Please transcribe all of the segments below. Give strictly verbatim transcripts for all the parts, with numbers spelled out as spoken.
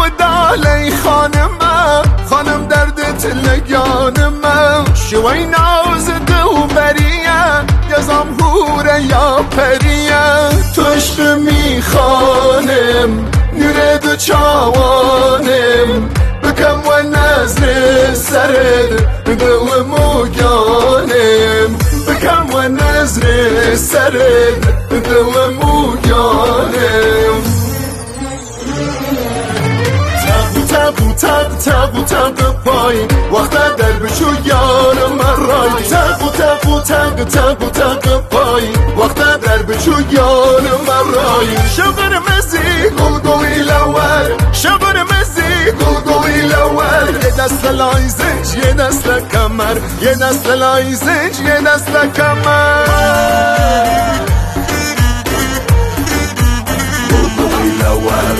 ودالي خانمه خانم دردت لگانمه شوی نازد و بریه یا زمهوره یا پریه تو عشق میخوانم نور دو چاوانم بکم و نظر سرد دو موگانم بکم و نظر سرد دو موگانم تقو تق تقو تق پای وقت در بشو یار من رای تقو تقو تق تقو تق پای وقت در بشو یار من رای شبر مزی گلگوی لور شبر مزی گلگوی لور یه دست لایزش یه دست کمر یه دست لایزش یه دست کمر گلگوی لور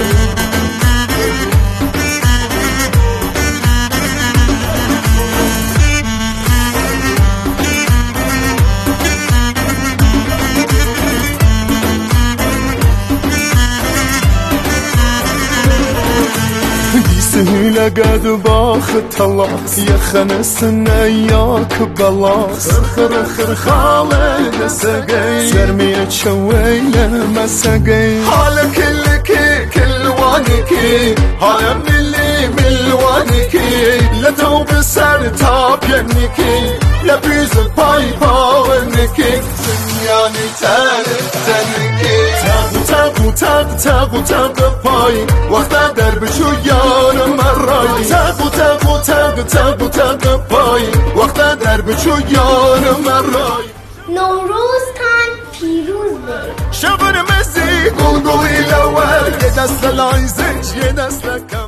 سهيلة قد باخ طلاس يا خنسنا ياك بلاس خر خر خالد سقي سرمي تشويله ما سقي حالك لك كل وانكي هاي من اللي من وانكي لا توب سر تاب ينكي لا بيز باي باونكي يعني تعرف تنكي تاقو تاق تاقو تاق پای وقت در بشو یار من رای تاقو تاقو تاق تاقو تاق پای وقت در بشو یار من رای نوروز تن پیروز شبر مزی گلگوی لور یه دست لایزش یه دست کم